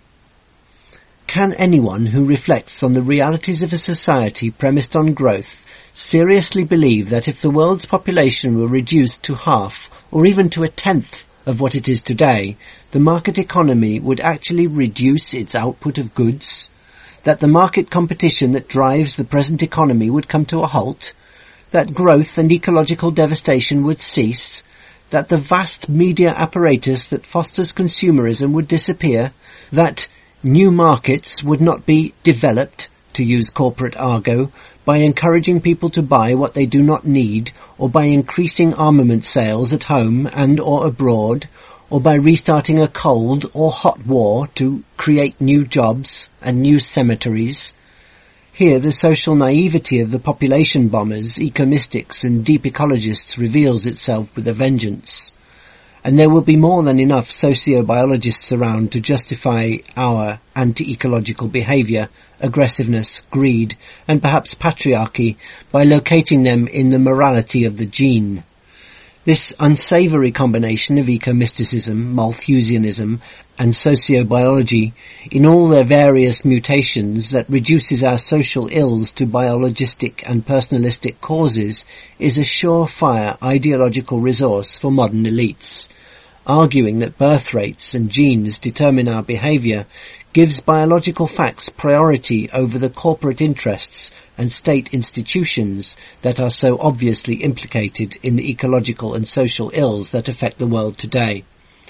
Can anyone who reflects on the realities of a society premised on growth seriously believe that if the world's population were reduced to half, or even to a tenth of what it is today, the market economy would actually reduce its output of goods? That the market competition that drives the present economy would come to a halt? That growth and ecological devastation would cease? That the vast media apparatus that fosters consumerism would disappear? That new markets would not be developed, to use corporate argot, by encouraging people to buy what they do not need, or by increasing armament sales at home and or abroad, or by restarting a cold or hot war to create new jobs and new cemeteries? Here the social naivety of the population bombers, ecomystics and deep ecologists reveals itself with a vengeance. And there will be more than enough sociobiologists around to justify our anti-ecological behaviour, aggressiveness, greed, and perhaps patriarchy by locating them in the morality of the gene. This unsavoury combination of ecomysticism, Malthusianism, and sociobiology, in all their various mutations that reduces our social ills to biologistic and personalistic causes, is a surefire ideological resource for modern elites. Arguing that birth rates and genes determine our behaviour gives biological facts priority over the corporate interests and state institutions that are so obviously implicated in the ecological and social ills that affect the world today.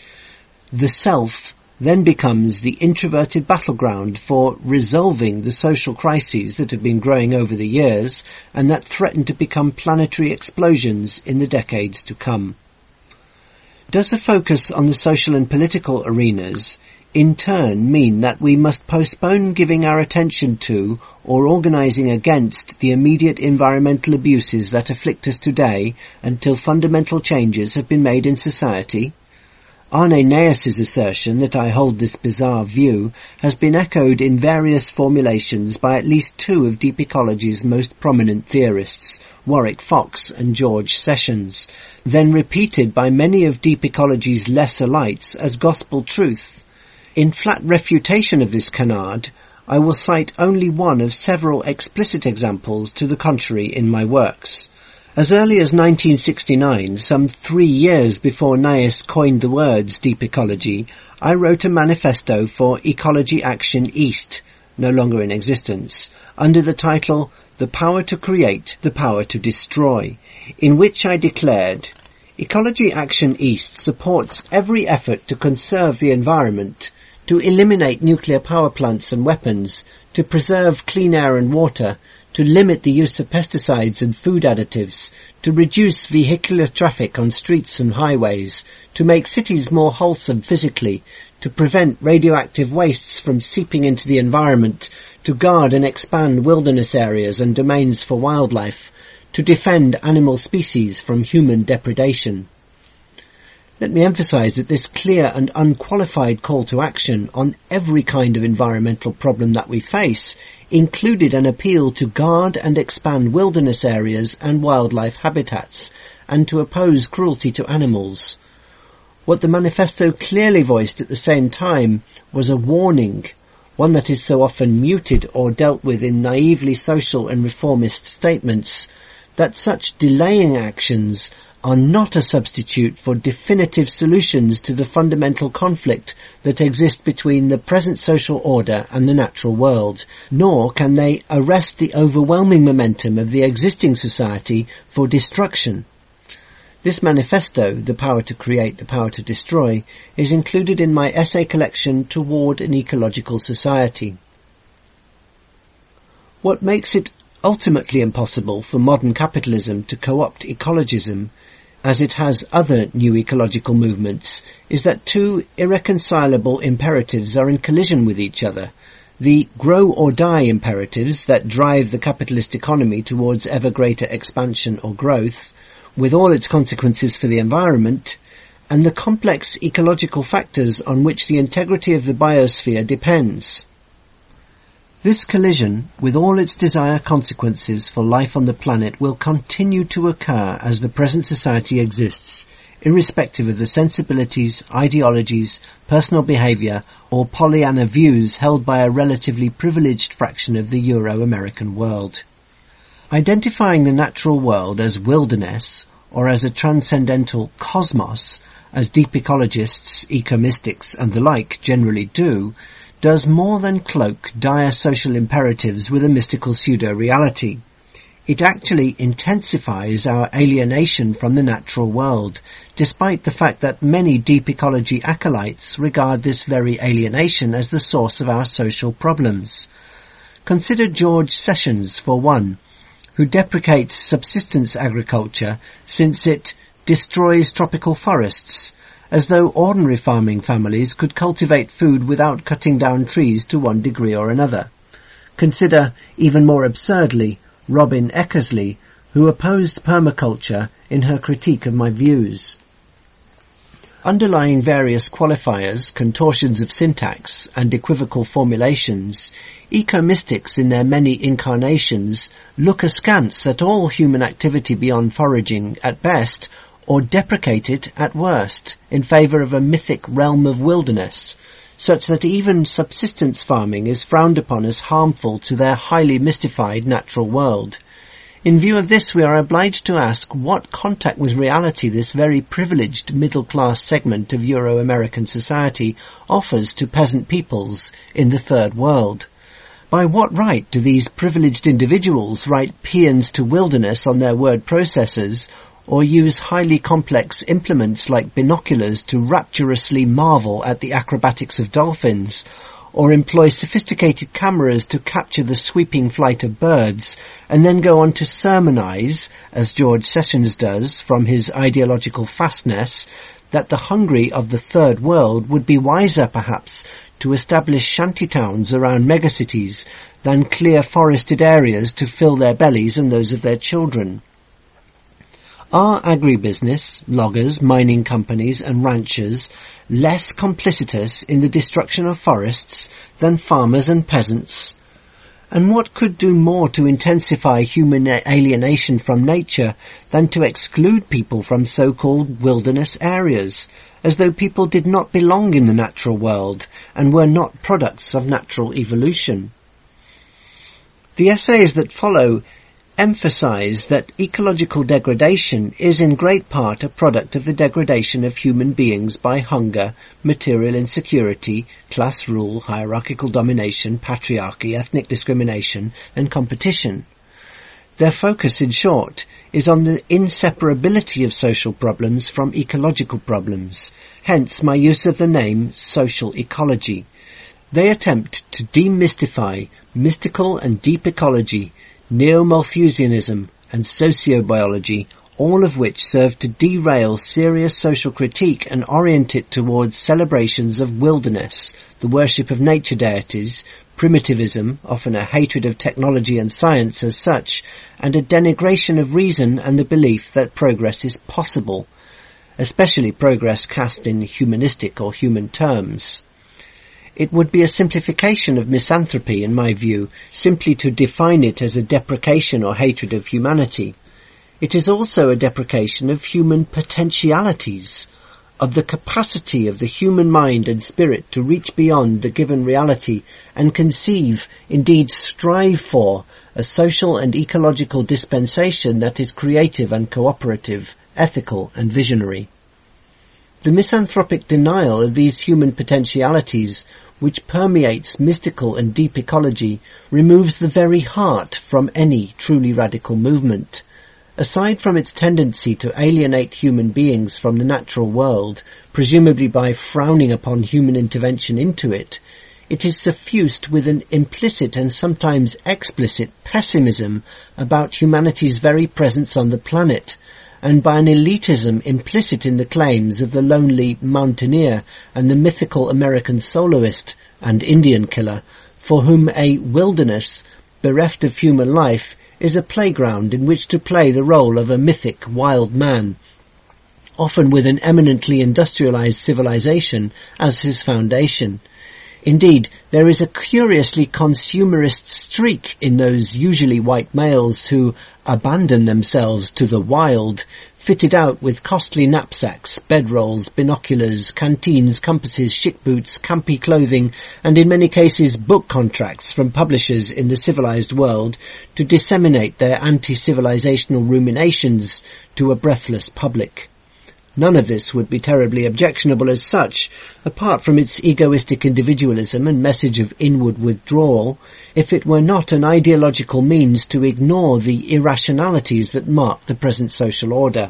The self then becomes the introverted battleground for resolving the social crises that have been growing over the years and that threaten to become planetary explosions in the decades to come. Does a focus on the social and political arenas in turn mean that we must postpone giving our attention to or organising against the immediate environmental abuses that afflict us today until fundamental changes have been made in society? Arne Naes's assertion that I hold this bizarre view has been echoed in various formulations by at least two of deep ecology's most prominent theorists, Warwick Fox and George Sessions, then repeated by many of deep ecology's lesser lights as gospel truth. In flat refutation of this canard, I will cite only one of several explicit examples to the contrary in my works. As early as nineteen sixty-nine, some three years before Naes coined the words deep ecology, I wrote a manifesto for Ecology Action East, no longer in existence, under the title The Power to Create, the Power to Destroy, in which I declared, Ecology Action East supports every effort to conserve the environment, to eliminate nuclear power plants and weapons, to preserve clean air and water, to limit the use of pesticides and food additives, to reduce vehicular traffic on streets and highways, to make cities more wholesome physically, to prevent radioactive wastes from seeping into the environment, to guard and expand wilderness areas and domains for wildlife, to defend animal species from human depredation. Let me emphasize that this clear and unqualified call to action on every kind of environmental problem that we face included an appeal to guard and expand wilderness areas and wildlife habitats, and to oppose cruelty to animals. What the manifesto clearly voiced at the same time was a warning, one that is so often muted or dealt with in naively social and reformist statements, that such delaying actions are not a substitute for definitive solutions to the fundamental conflict that exists between the present social order and the natural world, nor can they arrest the overwhelming momentum of the existing society for destruction. This manifesto, The Power to Create, the Power to Destroy, is included in my essay collection Toward an Ecological Society. What makes it ultimately impossible for modern capitalism to co-opt ecologism, as it has other new ecological movements, is that two irreconcilable imperatives are in collision with each other. The grow or die imperatives that drive the capitalist economy towards ever greater expansion or growth, with all its consequences for the environment, and the complex ecological factors on which the integrity of the biosphere depends. This collision, with all its dire consequences for life on the planet, will continue to occur as the present society exists, irrespective of the sensibilities, ideologies, personal behaviour, or Pollyanna views held by a relatively privileged fraction of the Euro-American world. Identifying the natural world as wilderness, or as a transcendental cosmos, as deep ecologists, ecomystics, and the like generally do, does more than cloak dire social imperatives with a mystical pseudo-reality. It actually intensifies our alienation from the natural world, despite the fact that many deep ecology acolytes regard this very alienation as the source of our social problems. Consider George Sessions, for one, who deprecates subsistence agriculture since it destroys tropical forests, as though ordinary farming families could cultivate food without cutting down trees to one degree or another. Consider, even more absurdly, Robin Eckersley, who opposed permaculture in her critique of my views. Underlying various qualifiers, contortions of syntax, and equivocal formulations, ecomystics in their many incarnations look askance at all human activity beyond foraging at best, or deprecate it at worst, in favour of a mythic realm of wilderness, such that even subsistence farming is frowned upon as harmful to their highly mystified natural world. In view of this, we are obliged to ask what contact with reality this very privileged middle-class segment of Euro-American society offers to peasant peoples in the Third World. By what right do these privileged individuals write paeans to wilderness on their word processors, or use highly complex implements like binoculars to rapturously marvel at the acrobatics of dolphins, or employ sophisticated cameras to capture the sweeping flight of birds, and then go on to sermonize, as George Sessions does from his ideological fastness, that the hungry of the third world would be wiser perhaps to establish shantytowns around megacities than clear forested areas to fill their bellies and those of their children. Are agribusiness, loggers, mining companies and ranchers less complicitous in the destruction of forests than farmers and peasants? And what could do more to intensify human alienation from nature than to exclude people from so-called wilderness areas, as though people did not belong in the natural world and were not products of natural evolution? The essays that follow emphasize that ecological degradation is in great part a product of the degradation of human beings by hunger, material insecurity, class rule, hierarchical domination, patriarchy, ethnic discrimination, and competition. Their focus, in short, is on the inseparability of social problems from ecological problems, hence my use of the name social ecology. They attempt to demystify mystical and deep ecology, neo-Malthusianism and sociobiology, all of which serve to derail serious social critique and orient it towards celebrations of wilderness, the worship of nature deities, primitivism, often a hatred of technology and science as such, and a denigration of reason and the belief that progress is possible, especially progress cast in humanistic or human terms. It would be a simplification of misanthropy, in my view, simply to define it as a deprecation or hatred of humanity. It is also a deprecation of human potentialities, of the capacity of the human mind and spirit to reach beyond the given reality and conceive, indeed strive for, a social and ecological dispensation that is creative and cooperative, ethical and visionary. The misanthropic denial of these human potentialities, which permeates mystical and deep ecology, removes the very heart from any truly radical movement. Aside from its tendency to alienate human beings from the natural world, presumably by frowning upon human intervention into it, it is suffused with an implicit and sometimes explicit pessimism about humanity's very presence on the planet, and by an elitism implicit in the claims of the lonely mountaineer and the mythical American soloist and Indian killer, for whom a wilderness, bereft of human life, is a playground in which to play the role of a mythic wild man, often with an eminently industrialized civilization as his foundation. Indeed, there is a curiously consumerist streak in those usually white males who abandon themselves to the wild, fitted out with costly knapsacks, bedrolls, binoculars, canteens, compasses, chic boots, campy clothing, and in many cases book contracts from publishers in the civilized world to disseminate their anti-civilizational ruminations to a breathless public. None of this would be terribly objectionable as such, apart from its egoistic individualism and message of inward withdrawal, if it were not an ideological means to ignore the irrationalities that mark the present social order.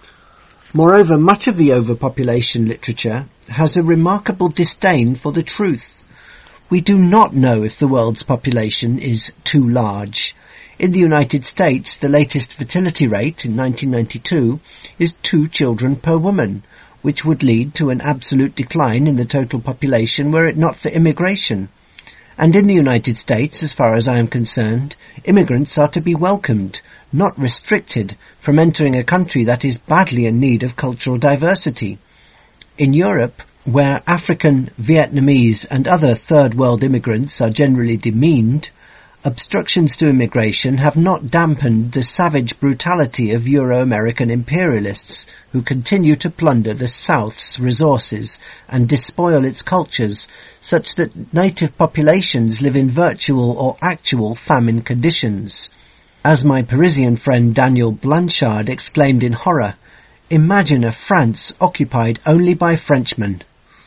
Moreover, much of the overpopulation literature has a remarkable disdain for the truth. We do not know if the world's population is too large. In the United States, the latest fertility rate in nineteen ninety-two is two children per woman, which would lead to an absolute decline in the total population were it not for immigration. And in the United States, as far as I am concerned, immigrants are to be welcomed, not restricted from entering a country that is badly in need of cultural diversity. In Europe, where African, Vietnamese and other third world immigrants are generally demeaned, obstructions to immigration have not dampened the savage brutality of Euro-American imperialists who continue to plunder the South's resources and despoil its cultures, such that native populations live in virtual or actual famine conditions. As my Parisian friend Daniel Blanchard exclaimed in horror, "Imagine a France occupied only by Frenchmen."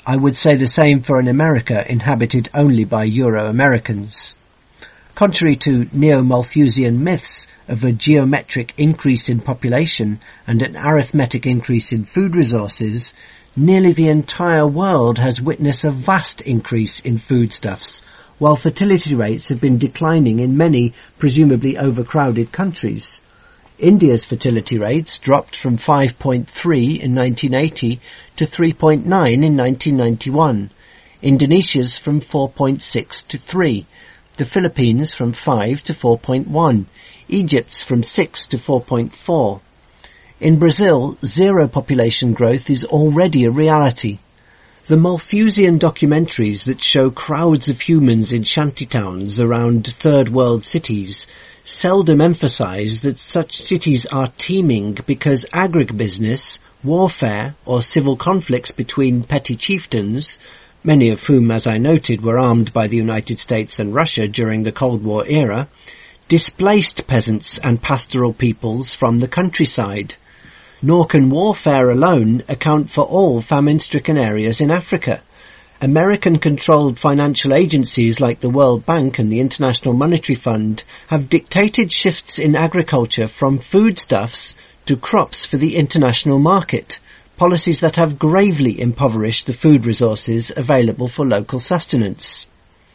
I would say the same for an America inhabited only by Euro-Americans. Contrary to neo-Malthusian myths of a geometric increase in population and an arithmetic increase in food resources, nearly the entire world has witnessed a vast increase in foodstuffs, while fertility rates have been declining in many presumably overcrowded countries. India's fertility rates dropped from five point three in nineteen eighty to three point nine in nineteen ninety-one, Indonesia's from four point six to three, the Philippines from five to four point one, Egypt's from six to four point four. In Brazil, zero population growth is already a reality. The Malthusian documentaries that show crowds of humans in shantytowns around third world cities seldom emphasize that such cities are teeming because agribusiness, warfare, or civil conflicts between petty chieftains, many of whom, as I noted, were armed by the United States and Russia during the Cold War era, displaced peasants and pastoral peoples from the countryside. Nor can warfare alone account for all famine-stricken areas in Africa. American-controlled financial agencies like the World Bank and the International Monetary Fund have dictated shifts in agriculture from foodstuffs to crops for the international market, policies that have gravely impoverished the food resources available for local sustenance.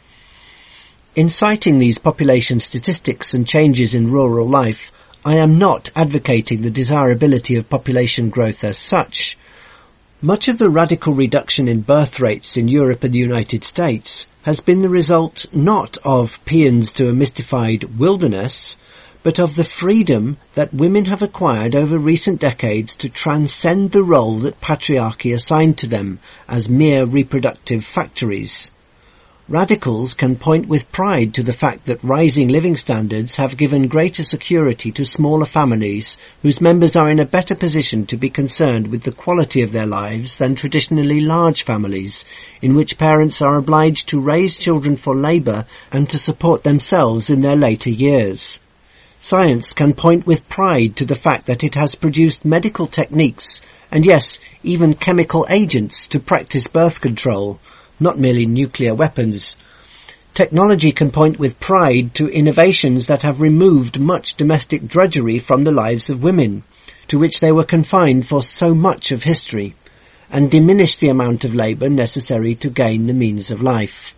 In citing these population statistics and changes in rural life, I am not advocating the desirability of population growth as such. Much of the radical reduction in birth rates in Europe and the United States has been the result not of paeans to a mystified wilderness, but of the freedom that women have acquired over recent decades to transcend the role that patriarchy assigned to them as mere reproductive factories. Radicals can point with pride to the fact that rising living standards have given greater security to smaller families whose members are in a better position to be concerned with the quality of their lives than traditionally large families, in which parents are obliged to raise children for labour and to support themselves in their later years. Science can point with pride to the fact that it has produced medical techniques, and yes, even chemical agents to practice birth control, not merely nuclear weapons. Technology can point with pride to innovations that have removed much domestic drudgery from the lives of women, to which they were confined for so much of history, and diminished the amount of labour necessary to gain the means of life.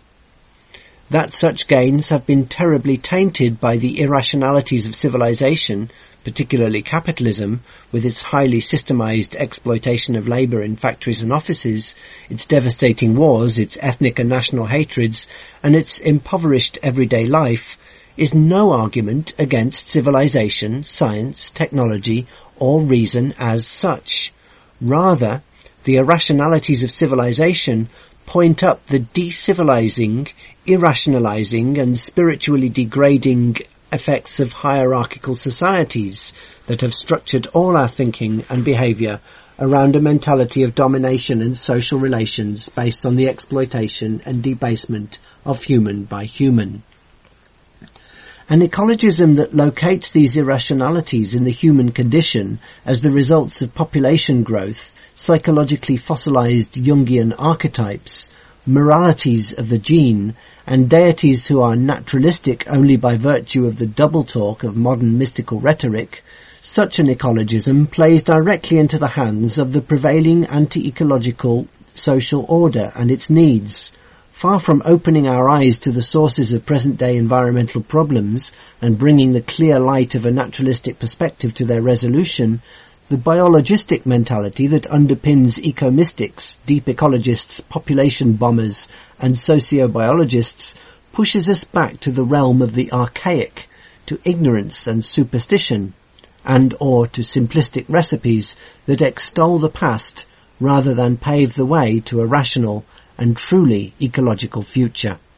That such gains have been terribly tainted by the irrationalities of civilization, particularly capitalism, with its highly systemized exploitation of labour in factories and offices, its devastating wars, its ethnic and national hatreds, and its impoverished everyday life, is no argument against civilization, science, technology, or reason as such. Rather, the irrationalities of civilization point up the decivilizing, irrationalizing, and spiritually degrading effects of hierarchical societies that have structured all our thinking and behaviour around a mentality of domination and social relations based on the exploitation and debasement of human by human. An ecologism that locates these irrationalities in the human condition as the results of population growth, psychologically fossilized Jungian archetypes, moralities of the gene, and deities who are naturalistic only by virtue of the double talk of modern mystical rhetoric, such an ecologism plays directly into the hands of the prevailing anti-ecological social order and its needs. Far from opening our eyes to the sources of present-day environmental problems and bringing the clear light of a naturalistic perspective to their resolution, the biologistic mentality that underpins ecomystics, deep ecologists, population bombers, and sociobiologists pushes us back to the realm of the archaic, to ignorance and superstition, and or to simplistic recipes that extol the past rather than pave the way to a rational and truly ecological future.